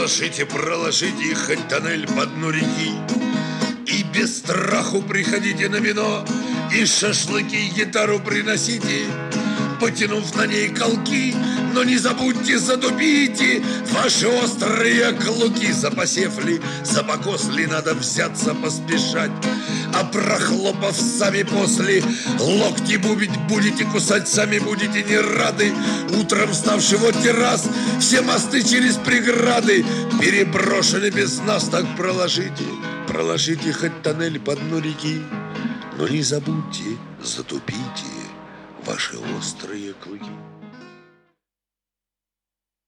проложите хоть тоннель по дну реки, и без страху приходите на вино, и шашлыки, гитару приносите, потянув на ней колки. Но не забудьте, задубите ваши острые клыки. Запосев ли, запокос ли, надо взяться поспешать, а прохлопав сами после, локти будете кусать, сами будете не рады. Утром вставшего террас, все мосты через преграды переброшены без нас, так проложите хоть тоннель по дну реки. Но не забудьте, затупите ваши острые клыки.